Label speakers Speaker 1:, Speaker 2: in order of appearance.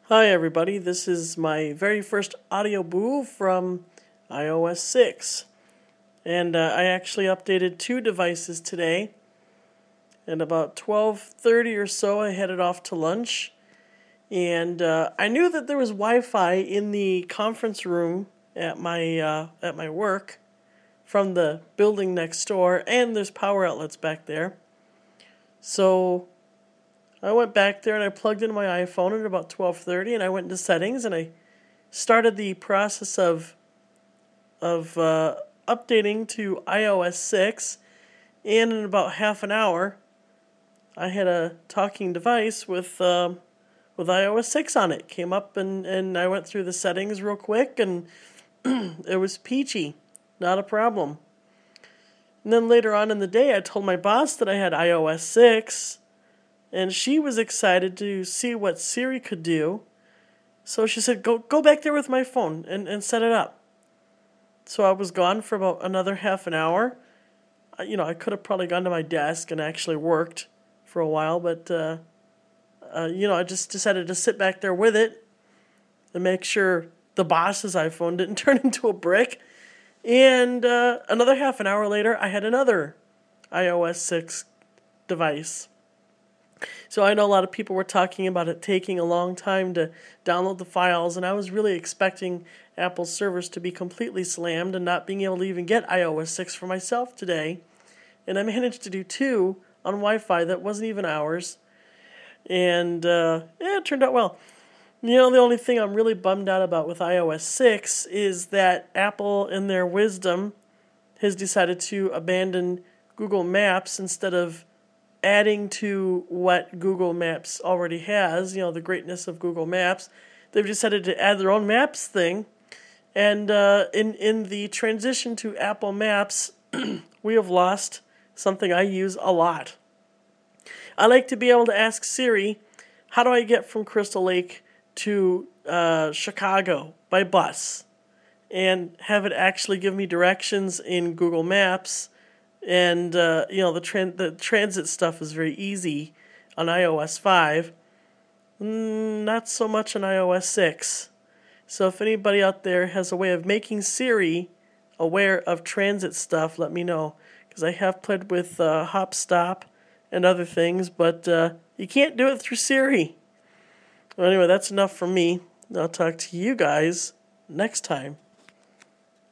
Speaker 1: Hi everybody, this is my very first audio boo from iOS 6. And I actually updated two devices today. And about 12:30 or so I headed off to lunch. And I knew that there was Wi-Fi in the conference room at my work from the building next door, and there's power outlets back there. So I went back there and I plugged in my iPhone at about 12:30, and I went into settings and I started the process of updating to iOS 6, and in about half an hour, I had a talking device with iOS 6 on it. Came up and I went through the settings real quick, and it was peachy, not a problem. And then later on in the day, I told my boss that I had iOS 6. And she was excited to see what Siri could do. So she said, go back there with my phone and set it up. So I was gone for about another half an hour. I could have probably gone to my desk and actually worked for a while. But, I just decided to sit back there with it and make sure the boss's iPhone didn't turn into a brick. And another half an hour later, I had another iOS 6 device. So I know a lot of people were talking about it taking a long time to download the files, and I was really expecting Apple's servers to be completely slammed and not being able to even get iOS 6 for myself today. And I managed to do two on Wi-Fi that wasn't even ours. And it turned out well. The only thing I'm really bummed out about with iOS 6 is that Apple, in their wisdom, has decided to abandon Google Maps instead of adding to what Google Maps already has, the greatness of Google Maps. They've decided to add their own Maps thing. And in the transition to Apple Maps, we have lost something I use a lot. I like to be able to ask Siri, how do I get from Crystal Lake to Chicago by bus? And have it actually give me directions in Google Maps. And, the transit stuff is very easy on iOS 5. Not so much on iOS 6. So if anybody out there has a way of making Siri aware of transit stuff, let me know. Because I have played with HopStop and other things, but you can't do it through Siri. Well, anyway, that's enough from me. I'll talk to you guys next time.